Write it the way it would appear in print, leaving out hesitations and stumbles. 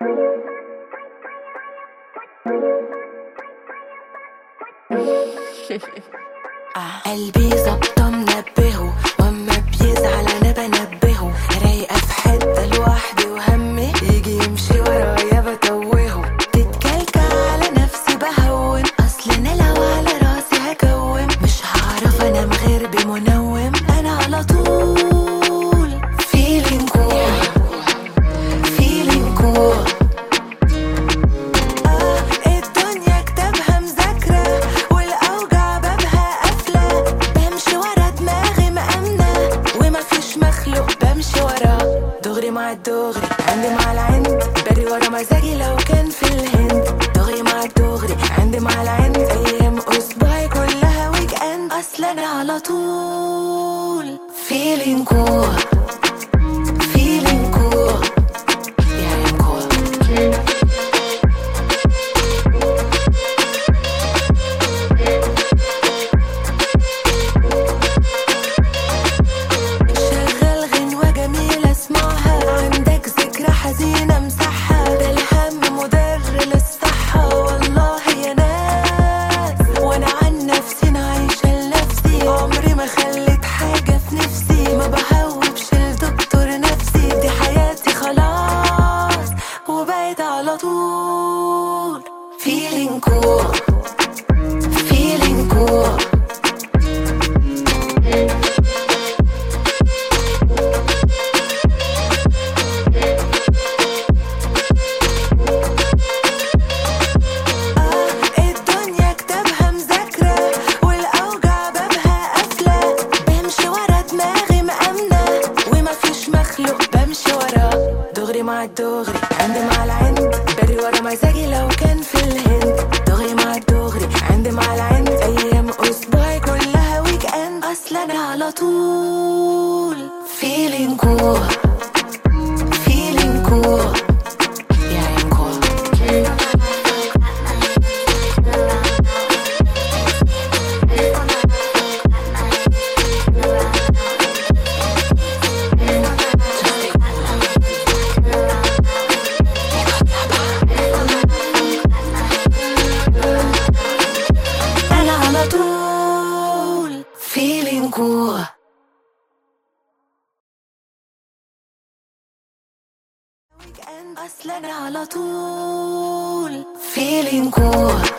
قلبي ظبطه منبهه، واما بيزعل انا بنبهه. رايقه في حته لوحدي وهمي يجي يمشي ورايا بتوهه. تتكلكع على نفسي بهون، اصل انا لو على راسي هكوم. مش هعرف انام غير بمنوم، انا على طول feeling cool feeling cool. الدنيا كتابها مذاكرة والأوجع بابها قافلة. بمشي ورا دماغي مأمنة ومفيش مخلوق بمشي وراه. دغري مع الدغري عندي مع العند، بري ورا مزاجي لو كان في الهند. دغري مع الدغري عندي مع العند، أيام أسبوعي كلها ويك إند. أصل أنا على طول feeling cool feeling cool yeah I'm cool. شغل غنوة جميلة اسمعها، عندك ذكرى حزينة امسحها. ده الهم مضر للصحة والله يا ناس. وانا عن نفسي انا عايشة لنفسي، عمري ما خليت حاجة في نفسي. ما بهوبش لدكتور نفسي، دي حياتي خلاص وبقيت على طول feeling cool feeling cool. الدنيا كتابها مذاكرة والأوجع بابها قافلة. بمشي ورا دماغي مأمنة ومفيش مخلوق بمشي وراه. دغري مع الدغري عندي مع العند، بري ورا مزاجي لو كان في الهند. دغري مع الدغري عندي مع العند، أيام أسبوعي كلها ويك إند. أصل أنا على طول feeling cool feeling cool yeah I'm cool. أنا على طول feeling cool. أصل أنا على طول feeling cool